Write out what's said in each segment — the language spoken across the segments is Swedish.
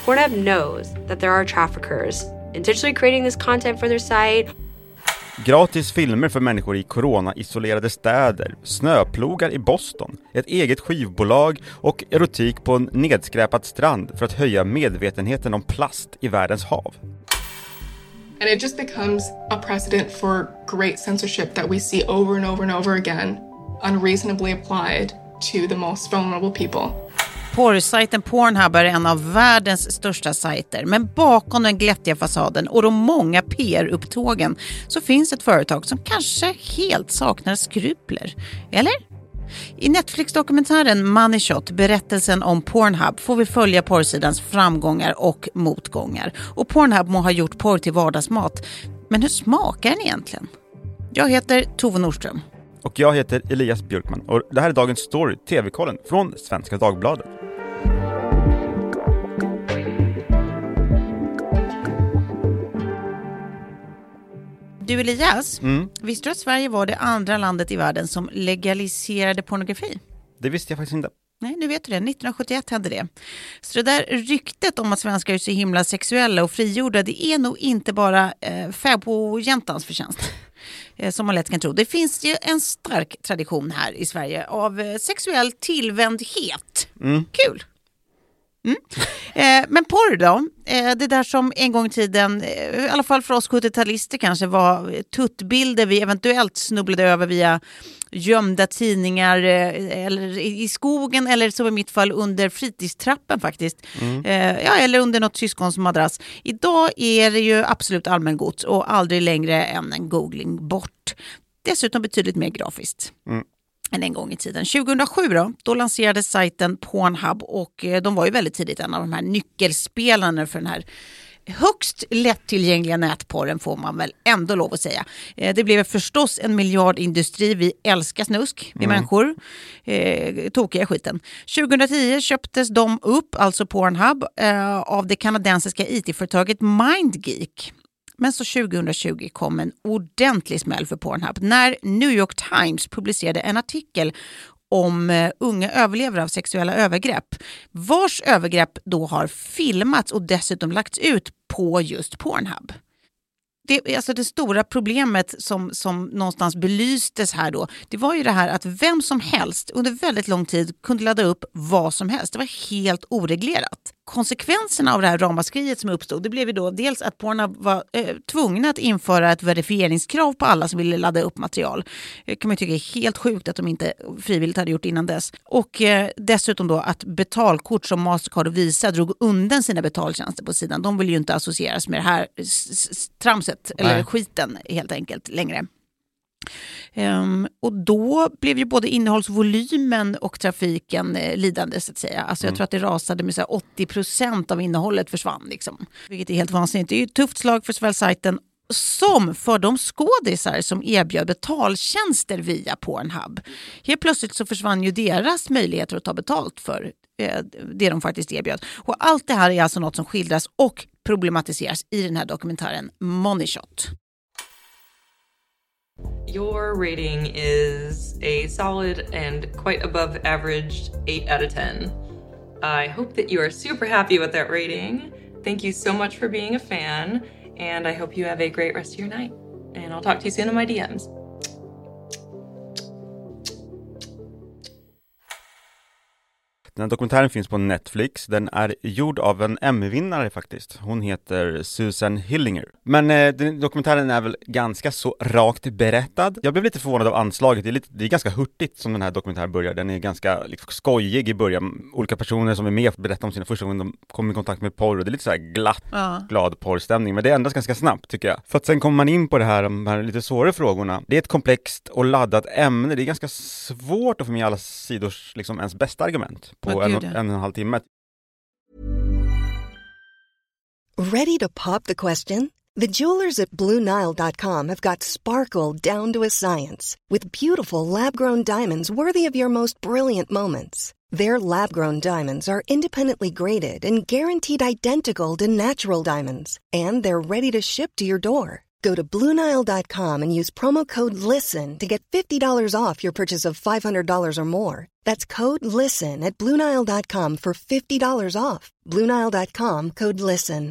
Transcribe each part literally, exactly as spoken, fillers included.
Pornhub knows that there are traffickers intentionally creating this content for their site. Gratis filmer för människor i corona-isolerade städer, snöplogar i Boston, ett eget skivbolag och erotik på en nedskräpad strand för att höja medvetenheten om plast i världens hav. And it just becomes a precedent for great censorship that we see over and over and over again, unreasonably applied to the most vulnerable people. Porrsajten Pornhub är en av världens största sajter, men bakom den glättiga fasaden och de många P R-upptågen så finns ett företag som kanske helt saknar skrupler. Eller? I Netflix-dokumentären Money Shot, berättelsen om Pornhub, får vi följa porrsidans framgångar och motgångar. Och Pornhub må ha gjort porr till vardagsmat, men hur smakar den egentligen? Jag heter Tove Nordström. Och jag heter Elias Björkman och det här är dagens story, T V-kollen från Svenska Dagbladet. Du Elias, mm. visste du att Sverige var det andra landet i världen som legaliserade pornografi? Det visste jag faktiskt inte. Nej, nu vet du det. nittonhundrasjuttioett hände det. Så det där ryktet om att svenskar är så himla sexuella och frigjorda, det är nog inte bara eh, fäbodjäntans förtjänst. eh, som man lätt kan tro. Det finns ju en stark tradition här i Sverige av eh, sexuell tillvändhet. Mm. Kul! Mm. Eh, men porr då, eh, det där som en gång i tiden, eh, i alla fall för oss sjuttio-talister kanske, var tuttbilder vi eventuellt snubblade över via gömda tidningar eh, eller i skogen eller som i mitt fall under fritidstrappen faktiskt. Mm. Eh, ja, eller under något syskons madrass. Idag är det ju absolut allmängods och aldrig längre än en googling bort. Dessutom betydligt mer grafiskt. Mm. än en gång i tiden. tjugohundrasju då, då lanserades sajten Pornhub och de var ju väldigt tidigt en av de här nyckelspelarna för den här högst lättillgängliga nätporren, får man väl ändå lov att säga. Det blev förstås en miljardindustri. Vi älskar snusk, vi mm. människor. Eh, tokiga skiten. tjugohundratio köptes de upp, alltså Pornhub, eh, av det kanadensiska I T-företaget MindGeek. Men så tjugohundratjugo kom en ordentlig smäll för Pornhub när New York Times publicerade en artikel om uh, unga överlevare av sexuella övergrepp, vars övergrepp då har filmats och dessutom lagts ut på just Pornhub. Det, alltså det stora problemet som, som någonstans belystes här då, det var ju det här att vem som helst under väldigt lång tid kunde ladda upp vad som helst. Det var helt oreglerat. Konsekvenserna av det här ramaskriet som uppstod, det blev ju då dels att Pornhub var eh, tvungna att införa ett verifieringskrav på alla som ville ladda upp material. Det kan man tycka är helt sjukt att de inte frivilligt hade gjort innan dess. Och eh, dessutom då att betalkort som Mastercard och Visa drog undan sina betaltjänster på sidan. De vill ju inte associeras med det här s- s- tramset eller Nej. skiten helt enkelt längre. Um, och då blev ju både innehållsvolymen och trafiken eh, lidande så att säga. Alltså jag mm. tror att det rasade med så här, åttio procent av innehållet försvann liksom. Vilket är helt vansinnigt. Det är ju ett tufft slag för såväl sajten som för de skådisar som erbjöd betaltjänster via Pornhub. Helt plötsligt så försvann ju deras möjligheter att ta betalt för eh, det de faktiskt erbjöd. Och allt det här är alltså något som skildras och problematiseras i den här dokumentären Money Shot. Your rating is a solid and quite above average eight out of ten. I hope that you are super happy with that rating. Thank you so much for being a fan, and I hope you have a great rest of your night. And I'll talk to you soon in my D Ms. Den här dokumentären finns på Netflix. Den är gjord av en Emmy-vinnare faktiskt. Hon heter Susan Hillinger. Men eh, den, dokumentären är väl ganska så rakt berättad. Jag blev lite förvånad av anslaget. Det är, lite, det är ganska hurtigt som den här dokumentären börjar. Den är ganska liksom, skojig i början. Olika personer som är med berättar om sina första gånger de kommer i kontakt med porr. Och det är lite så här glatt, ja. glad porrstämning. Men det ändras ganska snabbt tycker jag. För att sen kommer man in på det här, de här lite svåra frågorna. Det är ett komplext och laddat ämne. Det är ganska svårt att få med alla sidors liksom, ens bästa argument på en, en, en och en halv timme. Ready to pop the question? The jewelers at Blue Nile dot com have got sparkle down to a science with beautiful lab-grown diamonds worthy of your most brilliant moments. Their lab-grown diamonds are independently graded and guaranteed identical to natural diamonds, and they're ready to ship to your door. Go to Blue Nile dot com and use promo code LISTEN to get fifty dollars off your purchase of five hundred dollars or more. That's code LISTEN at Blue Nile dot com for fifty dollars off. Blue Nile dot com, code LISTEN.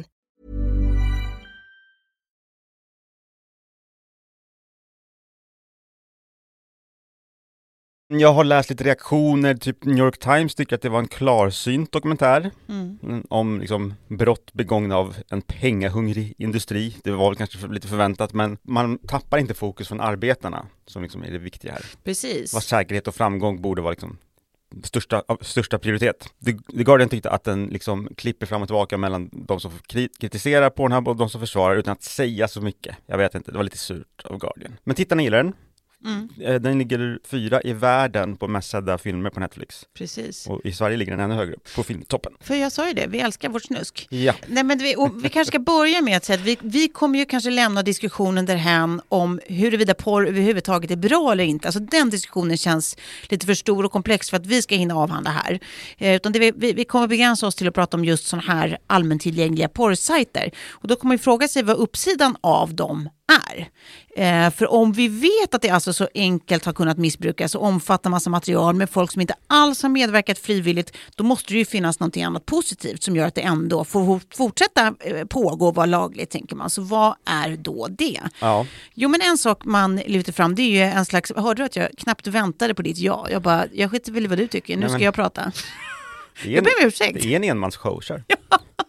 Jag har läst lite reaktioner, typ New York Times tycker att det var en klarsynt dokumentär mm. om liksom brott begångna av en pengahungrig industri. Det var väl kanske lite förväntat, men man tappar inte fokus från arbetarna som liksom är det viktiga här. Precis. Vad säkerhet och framgång borde vara liksom största, största prioritet. The, The Guardian tyckte att den liksom klipper fram och tillbaka mellan de som kritiserar Pornhub och de som försvarar utan att säga så mycket. Jag vet inte, det var lite surt av Guardian. Men tittarna gillar den. Mm. Den ligger fyra i världen på mest sedda filmer på Netflix. Precis. Och i Sverige ligger den ännu högre på filmtoppen. För jag sa ju det, vi älskar vårt snusk. Ja. Nej, men vi, och vi kanske ska börja med att säga att vi, vi kommer ju kanske lämna diskussionen därhän om huruvida porr överhuvudtaget är bra eller inte. Alltså den diskussionen känns lite för stor och komplex för att vi ska hinna avhandla här. Eh, utan det, vi, vi kommer begränsa oss till att prata om just sådana här allmäntillgängliga porrsajter. Och då kommer vi fråga sig vad uppsidan av dem är. Eh, för om vi vet att det alltså så enkelt har kunnat missbrukas och omfatta massa material med folk som inte alls har medverkat frivilligt, då måste det ju finnas något annat positivt som gör att det ändå får fortsätta pågå och vara lagligt, tänker man. Så vad är då det? Ja. Jo, men en sak man lyfter fram, det är ju en slags, hörde du att jag knappt väntade på ditt ja? Jag bara, jag skiter väl i vad du tycker, nu Nej, men... ska jag prata. Det är en, jag ber om ursäkt. Det är en enmansshow, kör. Ja.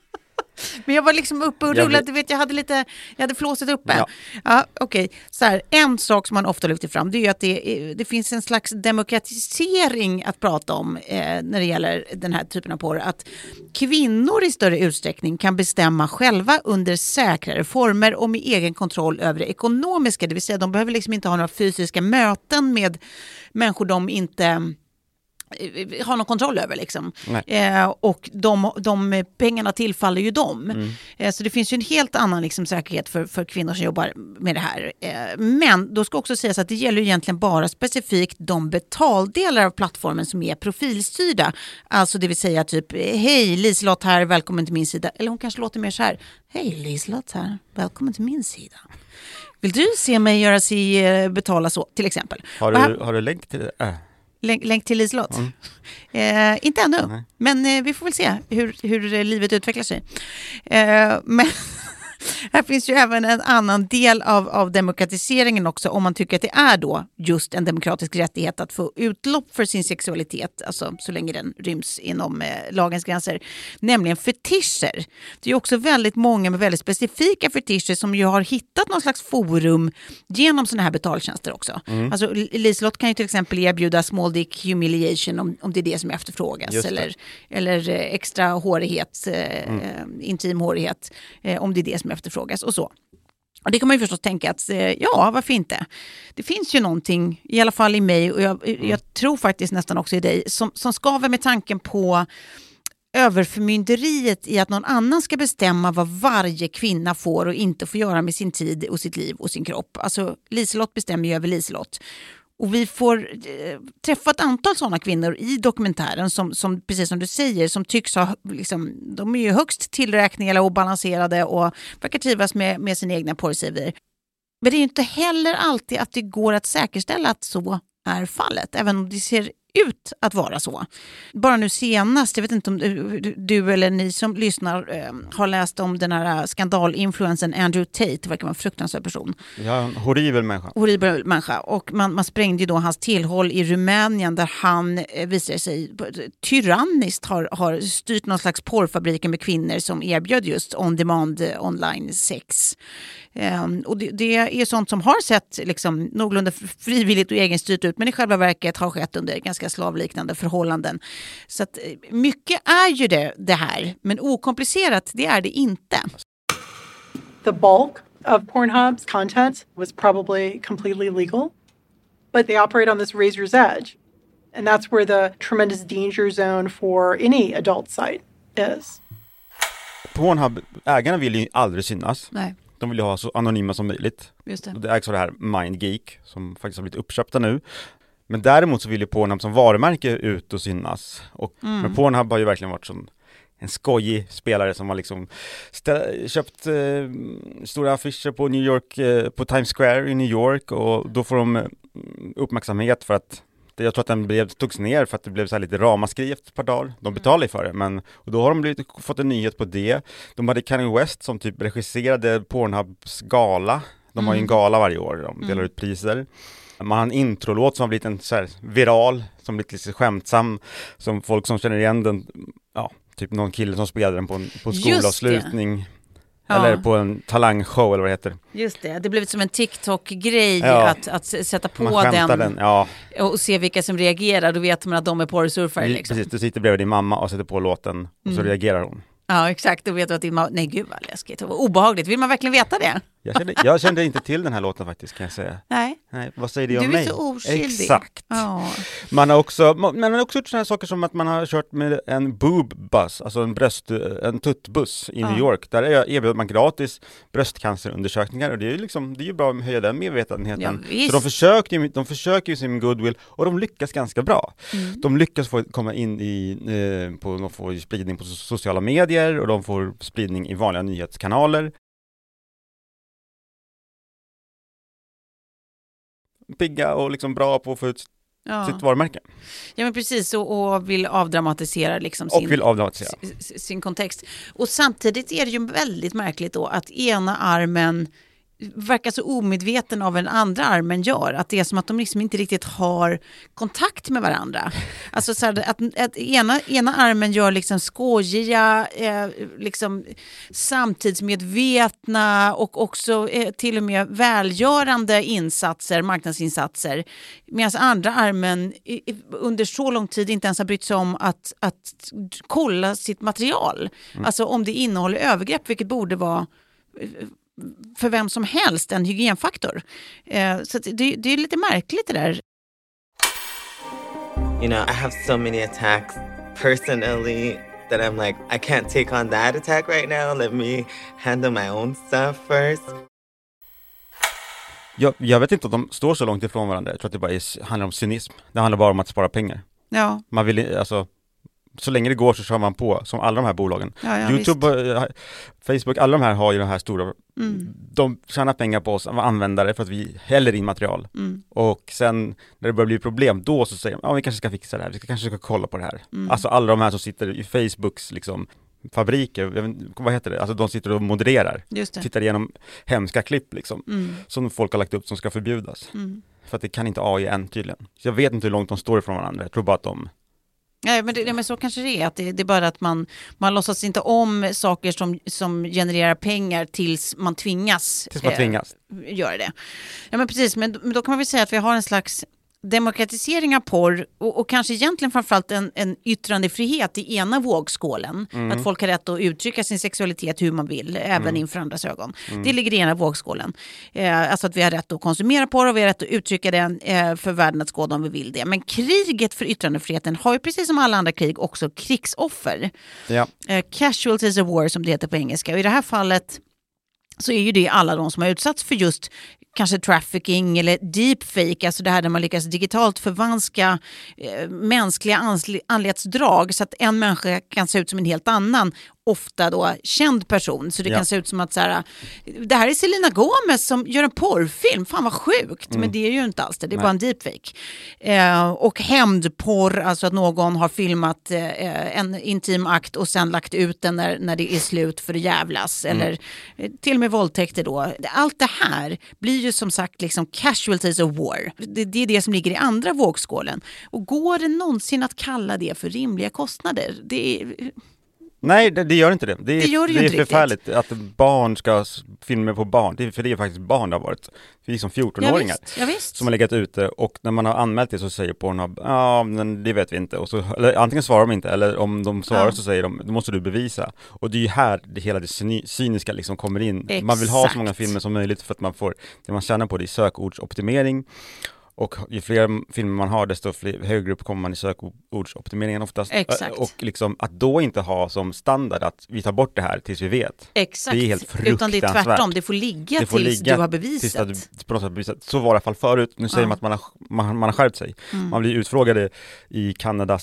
Men jag var liksom uppe och rullade, du vet, jag hade lite, jag hade flåset uppe. Ja, ja okej. Okay. Så här, en sak som man ofta lyfter fram, det är ju att det, det finns en slags demokratisering att prata om eh, när det gäller den här typen av porr. Att kvinnor i större utsträckning kan bestämma själva under säkrare former och med egen kontroll över det ekonomiska. Det vill säga, de behöver liksom inte ha några fysiska möten med människor de inte har någon kontroll över liksom. Eh, och de, de pengarna tillfaller ju dem. Mm. Eh, så det finns ju en helt annan liksom, säkerhet för, för kvinnor som jobbar med det här. Eh, men då ska också sägas att det gäller egentligen bara specifikt de betaldelar av plattformen som är profilstyrda. Alltså det vill säga typ, hej Liselott här, välkommen till min sida. Eller hon kanske låter mer så här, hej Liselott här, välkommen till min sida. Vill du se mig göra sig betala så, till exempel? Har du, här, har du länk till det? Äh. Länk, länk till Liselott? Mm. Eh, inte ännu, Nej. men eh, vi får väl se hur, hur livet utvecklar sig. Eh, men här finns ju även en annan del av, av demokratiseringen också, om man tycker att det är då just en demokratisk rättighet att få utlopp för sin sexualitet, alltså så länge den ryms inom eh, lagens gränser, nämligen fetischer. Det är också väldigt många med väldigt specifika fetischer som ju har hittat någon slags forum genom sådana här betaltjänster också. Mm. Alltså Liselott kan ju till exempel erbjuda small dick humiliation om, om det är det som efterfrågas, eller, eller eh, extra hårighet, eh, mm. intim hårighet eh, om det är det som efterfrågas och så. Och det kan man ju förstås tänka att, ja, varför inte? Det finns ju någonting, i alla fall i mig, och jag, mm. jag tror faktiskt nästan också i dig, som, som skaver med tanken på överförmynderiet i att någon annan ska bestämma vad varje kvinna får och inte får göra med sin tid och sitt liv och sin kropp. Alltså, Liselott bestämmer ju över Liselott. Och vi får eh, träffa ett antal sådana kvinnor i dokumentären som, som, precis som du säger, som tycks ha, liksom, de är ju högst tillräkneliga och balanserade och verkar trivas med, med sina egna porrsidor. Men det är ju inte heller alltid att det går att säkerställa att så är fallet, även om det ser ut att vara så. Bara nu senast, jag vet inte om du, du eller ni som lyssnar eh, har läst om den här skandalinfluensen Andrew Tate, det verkar vara en fruktansvärd person. Ja, en horribel människa. Horribel människa. Och man, man sprängde ju då hans tillhåll i Rumänien där han eh, visar sig tyranniskt har, har styrt någon slags porrfabriker med kvinnor som erbjöd just on-demand eh, online sex. Eh, och det, det är sånt som har sett liksom, någorlunda frivilligt och egenstyrt ut, men i själva verket har skett under ganska slavliknande förhållanden. Så att mycket är ju det, det här, men okomplicerat det är det inte. The bulk of Pornhub's content was probably completely legal, but they operate on this razor's edge. And that's where the tremendous danger zone for any adult site is. Pornhub, ägarna vill ju aldrig synas. Nej. De vill ju ha så anonyma som möjligt. Just det. Det ägs av det här MindGeek som faktiskt har blivit uppköpta nu. Men däremot så vill ju Pornhub som varumärke ut och synas. Och, mm. Men Pornhub har ju verkligen varit som en skojig spelare som har liksom stä- köpt eh, stora affischer på New York, eh, på Times Square i New York, och då får de eh, uppmärksamhet för att jag tror att den blev, togs ner för att det blev så här lite ramaskri efter ett par dagar. De betalade för det, men och då har de blivit, fått en nyhet på det. De hade Kanye West som typ regisserade Pornhubs gala. De har ju en gala varje år, de delar ut priser. Man har en introlåt som har blivit en så här viral, som blivit lite skämtsam, som folk som känner igen den, ja, typ någon kille som spelade den på en på skolavslutning. Eller ja. på en talangshow eller vad det heter. Just det, det blev som en TikTok-grej ja. att, att sätta på man den, den ja. och se vilka som reagerar. Då vet man att de är porrsurfare. Liksom. Precis, du sitter bredvid din mamma och sätter på låten och mm. så reagerar hon. Ja, exakt. Då vet du att din mamma... Nej, gud vad läskigt. Vad obehagligt. Vill man verkligen veta det? Jag kände, jag kände inte till den här låten faktiskt, kan jag säga. Nej. Nej, vad säger det om mig? mig? Du är så oskyldig. Exakt. Ja. Man har också, man har också gjort sådana här saker som att man har kört med en boob bus, alltså en bröst, en tuttbuss i ja. New York. Där erbjuder man gratis bröstcancerundersökningar, och det är ju liksom, det är ju bra att höja den medvetenheten. Ja, så de försöker ju, de försöker ju sin goodwill, och de lyckas ganska bra. Mm. De lyckas få komma in i, eh, på, de får spridning på sociala medier, och de får spridning i vanliga nyhetskanaler. Pigga och liksom bra på att få ut ja. sitt varumärke. Ja, men precis, och, och vill avdramatisera liksom och sin, vill avdramatisera. sin, sin kontext. Och samtidigt är det ju väldigt märkligt då att ena armen verkar så omedveten av en andra armen gör. Att det är som att de liksom inte riktigt har kontakt med varandra. Alltså så här, att, att ena, ena armen gör liksom skojiga, eh, liksom samtidsmedvetna och också eh, till och med välgörande insatser, marknadsinsatser. Medan andra armen i, under så lång tid inte ens har brytt sig om att, att kolla sitt material. Mm. Alltså om det innehåller övergrepp, vilket borde vara för vem som helst en hygienfaktor. Eh, så det, det är lite märkligt det där. You know, I have so many attacks personally that I'm like, I can't take on that attack right now. Let me handle my own stuff first. Jag, jag vet inte om de står så långt ifrån varandra. Jag tror att det bara är, handlar om cynism. Det handlar bara om att spara pengar. Ja. Man vill, alltså... Så länge det går så kör man på, som alla de här bolagen. Ja, ja, YouTube, visst. Facebook, alla de här har ju de här stora... Mm. De tjänar pengar på oss användare för att vi häller in material. Mm. Och sen när det börjar bli problem, då så säger de, ja, vi kanske ska fixa det här. Vi ska, kanske ska kolla på det här. Mm. Alltså alla de här som sitter i Facebooks liksom, fabriker, vet, vad heter det? Alltså de sitter och modererar. Just det. Tittar igenom hemska klipp liksom. Mm. Som folk har lagt upp som ska förbjudas. Mm. För att det kan inte A I än tydligen. Så jag vet inte hur långt de står ifrån varandra. Jag tror bara att de... Nej, men, det, men så kanske det är. Att det, det är bara att man, man låtsas inte om saker som, som genererar pengar tills man tvingas, tills man tvingas. Eh, göra det. Ja, men precis. Men, men då kan man väl säga att vi har en slags demokratisering av porr och, och kanske egentligen framförallt en, en yttrandefrihet i ena vågskålen. Mm. Att folk har rätt att uttrycka sin sexualitet hur man vill, även mm. inför andras ögon. Mm. Det ligger i ena vågskålen. Eh, alltså att vi har rätt att konsumera porr och vi har rätt att uttrycka den eh, för världen att skåda om vi vill det. Men kriget för yttrandefriheten har ju precis som alla andra krig också krigsoffer. Ja. Eh, casualties of war som det heter på engelska. Och i det här fallet så är ju det alla de som har utsatts för just kanske trafficking eller deepfake, alltså det här där man lyckas digitalt förvanska eh, mänskliga ansl- anletsdrag så att en människa kan se ut som en helt annan, ofta då känd person. Så det ja. kan se ut som att så här, det här är Selena Gomez som gör en porrfilm. Fan vad sjukt, mm. men det är ju inte alls det. Det är Nej. bara en deepfake. Eh, och hämndporr, alltså att någon har filmat eh, en intim akt och sen lagt ut den när, när det är slut för att jävlas. Mm. Eller eh, till och med våldtäkter då. Allt det här blir ju som sagt liksom casualties of war. Det, det är det som ligger i andra vågskålen. Och går det någonsin att kalla det för rimliga kostnader? Det är... Nej, det, det gör inte det. Det är, det gör det det är inte förfärligt riktigt. Att barn ska filma på barn. Det är, för det är faktiskt barn det har varit. Vi är som fjorton-åringar ja, visst. Ja, visst. som har legat ute. Och när man har anmält det så säger Pornhub, ja, men det vet vi inte. Och så, eller antingen svarar de inte, eller om de svarar ja. så säger de, då måste du bevisa. Och det är ju här det hela det cyniska liksom kommer in. Exakt. Man vill ha så många filmer som möjligt för att man får, det man tjänar på det är sökordsoptimering. Och ju fler filmer man har, desto fler, högre upp kommer man i sökordsoptimeringen oftast. Exakt. Och liksom att då inte ha som standard att vi tar bort det här tills vi vet. Exakt. Det är helt fruktansvärt. Utan det är tvärtom, det får ligga det får tills ligga du har bevisat. Tills du på något sätt bevisat. Så var det i alla fall förut. Nu säger ja. man att man har, man, man har skärpt sig. Mm. Man blir utfrågade i Kanadas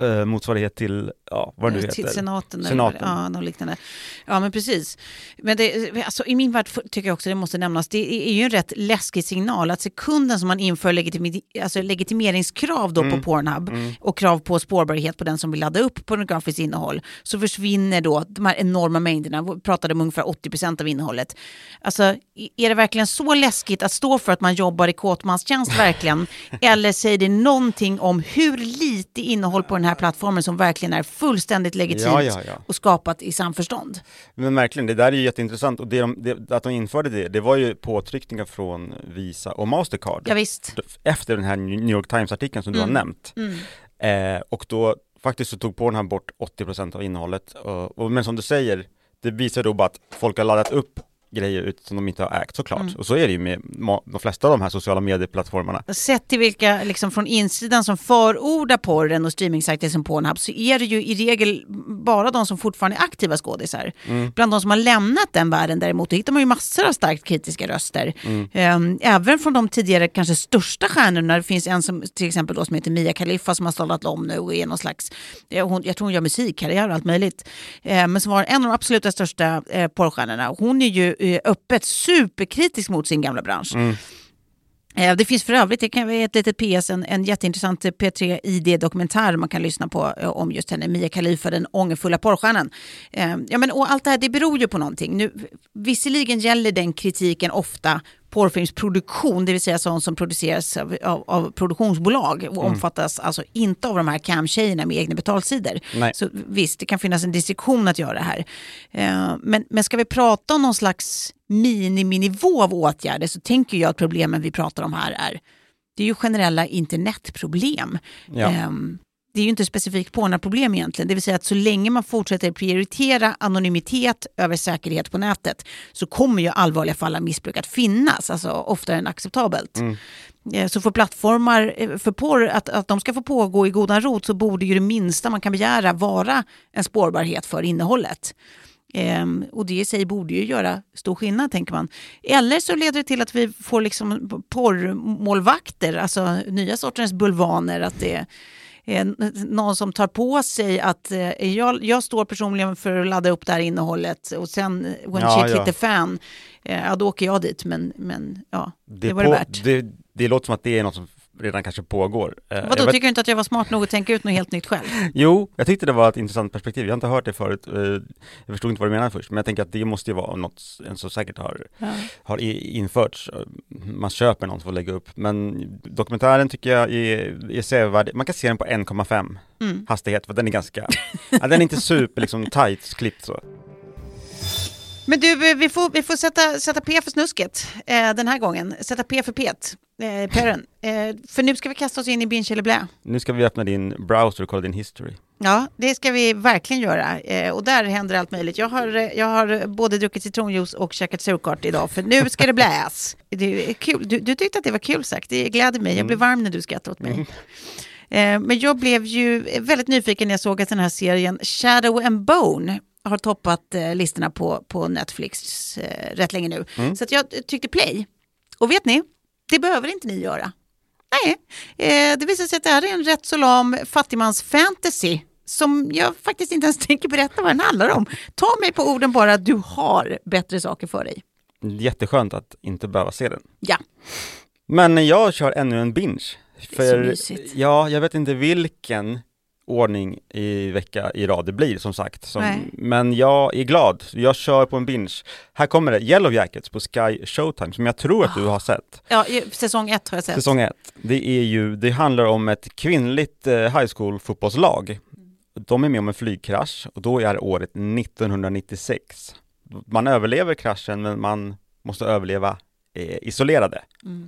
eh, motsvarighet till, ja, vad det nu heter. Till senaten. senaten. Eller, ja, något liknande. Ja, men precis. Men det, alltså, i min värld tycker jag också det måste nämnas, det är ju en rätt läskig signal att sekunden som man inför legitimi- alltså legitimeringskrav då mm. på Pornhub mm. och krav på spårbarhet på den som vill ladda upp pornografiskt innehåll, så försvinner då de här enorma mängderna. Vi pratade om ungefär åttio procent av innehållet. Alltså, är det verkligen så läskigt att stå för att man jobbar i kåtmanstjänst verkligen? Eller säger det någonting om hur lite innehåll på den här plattformen som verkligen är fullständigt legitimt ja, ja, ja. och skapat i samförstånd? Men verkligen, det där är ju jätteintressant. Och det, de, det, att de införde det, det var ju påtryckningar från Visa och Mastercard. Ja, visst. Efter den här New York Times-artikeln som mm. du har nämnt. Mm. Eh, och då faktiskt så tog Pornhub bort åttio procent av innehållet. Och, och, men som du säger, det visar då bara att folk har laddat upp grejer ut som de inte har ägt, såklart. Mm. Och så är det ju med de flesta av de här sociala medieplattformarna. Sett till vilka liksom från insidan som förordar porren och streamingsajter som Pornhub, så är det ju i regel bara de som fortfarande är aktiva skådisar. Mm. Bland de som har lämnat den världen däremot, då hittar man ju massor av starkt kritiska röster. Mm. Även från de tidigare kanske största stjärnorna. Det finns en som till exempel då som heter Mia Khalifa som har stålat om nu och är någon slags, hon, jag tror hon gör musikkarriär och allt möjligt. Men som var en av de absoluta största porrstjärnorna. Hon är ju öppet superkritisk mot sin gamla bransch. Mm. Det finns för övrigt, det kan vara ett litet P S, en, en jätteintressant P tre I D-dokumentär man kan lyssna på om just henne, Mia Khalifa, den ångerfulla porrstjärnan. Ja, men, och allt det här, det beror ju på någonting. Nu, visserligen gäller den kritiken ofta porrfilmsproduktion, det vill säga sånt som produceras av, av, av produktionsbolag och mm. omfattas alltså inte av de här cam-tjejerna med egna betalsidor. Nej. Så visst, det kan finnas en distinktion att göra här. Uh, men, men ska vi prata om någon slags miniminivå av åtgärder, så tänker jag att problemen vi pratar om här är, det är ju generella internetproblem. Ja. Um, Det är ju inte specifikt på några problem egentligen. Det vill säga att så länge man fortsätter prioritera anonymitet över säkerhet på nätet, så kommer ju allvarliga fall av missbruk att finnas, alltså oftare än acceptabelt. Mm. Så för plattformar för porr, att, att de ska få pågå i godan ro, så borde ju det minsta man kan begära vara en spårbarhet för innehållet. Um, och det i sig borde ju göra stor skillnad, tänker man. Eller så leder det till att vi får liksom porrmålvakter, alltså nya sortens bulvaner, att det är någon som tar på sig att eh, jag, jag står personligen för att ladda upp det här innehållet, och sen when ja, shit ja. hit the fan, eh, ja, då åker jag dit, men, men ja, det, det var på, det värt. Det, det låter som att det är något som redan kanske pågår. Vadå, jag vet... tycker du inte att jag var smart nog att tänka ut något helt nytt själv? Jo, jag tyckte det var ett intressant perspektiv. Jag har inte hört det förut. Jag förstod inte vad du menade först, men jag tänker att det måste ju vara något som säkert har, ja. har införts. Man köper någon för att lägga upp. Men dokumentären tycker jag är, är sevärd. Man kan se den på en komma fem mm. hastighet, för den är ganska, ja, den är inte super liksom tight klippt så. Men du, vi får, vi får sätta, sätta P för snusket eh, den här gången. Sätta P för pet, eh, peren. Eh, för nu ska vi kasta oss in i binge eller blä. Nu ska vi öppna din browser och kolla din history. Ja, det ska vi verkligen göra. Eh, och där händer allt möjligt. Jag har, jag har både druckit citronjuice och käkat surkart idag, för nu ska det bläs. Det är kul. Du, du tyckte att det var kul sagt. Det gläder mig. Jag blev varm när du skrattade åt mig. Mm. Eh, men jag blev ju väldigt nyfiken när jag såg att den här serien Shadow and Bone har toppat eh, listorna på, på Netflix eh, rätt länge nu. Mm. Så att jag tyckte play. Och vet ni, det behöver inte ni göra. Nej, eh, det visar sig att det här är en rätt så lam fattigmans fantasy som jag faktiskt inte ens tänker berätta vad den handlar om. Ta mig på orden bara att du har bättre saker för dig. Jätteskönt att inte behöva se den. Ja. Men jag kör ännu en binge. Det är så mysigt. Ja, jag vet inte vilken ordning i vecka i rad det blir, som sagt. Som, men jag är glad. Jag kör på en binge. Här kommer det Yellow Jackets på Sky Showtime, som jag tror att du har sett. Ja, säsong ett har jag sett. Säsong ett. Det är ju, det handlar om ett kvinnligt eh, high school fotbollslag. De är med om en flygkrasch, och då är året nittonhundranittiosex. Man överlever kraschen, men man måste överleva eh, isolerade. Mm.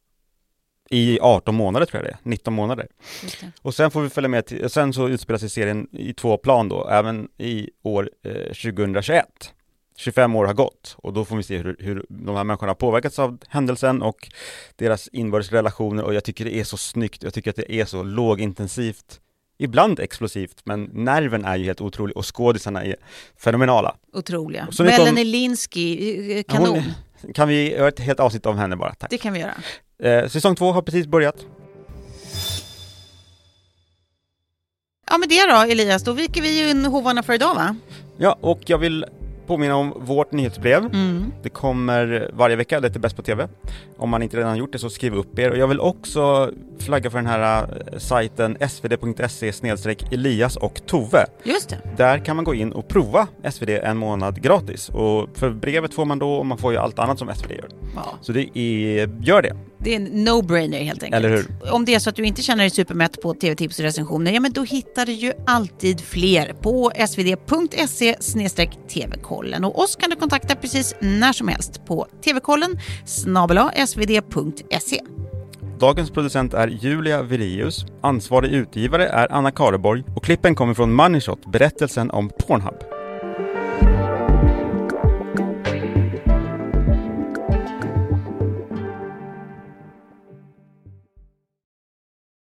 I arton månader tror jag det är. nitton månader. Och sen får vi följa med till, sen så utspelar sig serien i två plan då, även i år eh, tjugohundratjugoett. tjugofem år har gått, och då får vi se hur, hur de här människorna har påverkats av händelsen och deras inbördes relationer, och jag tycker det är så snyggt. Jag tycker att det är så lågintensivt, ibland explosivt, men nerven är ju helt otrolig, och skådisarna är fenomenala. Otroliga. Melanie Linsky, kanon. Hon, kan vi göra ett helt avsnitt om henne bara? Tack. Det kan vi göra. Eh, säsong två har precis börjat. Ja, med det då Elias, då viker vi in hovarna för idag va? Ja, och jag vill påminna om vårt nyhetsbrev. Mm. Det kommer varje vecka, det är bäst på tv. Om man inte redan gjort det så skriv upp er. Och jag vill också flagga för den här uh, sajten svd.se snedstreck Elias och Tove. Just det. Där kan man gå in och prova S V D en månad gratis. Och för brevet får man då, och man får ju allt annat som S V D gör. Ja. Så det är, gör det. Det är en no-brainer helt enkelt. Eller hur? Om det är så att du inte känner dig supermätt på tv-tips och recensioner, ja men då hittar du ju alltid fler på svd.se snedstreck tv-kollen. Och oss kan du kontakta precis när som helst på tvkollen snabel-a svd.se. Dagens producent är Julia Virius. Ansvarig utgivare är Anna Kareborg. Och klippen kommer från Money Shot, berättelsen om Pornhub.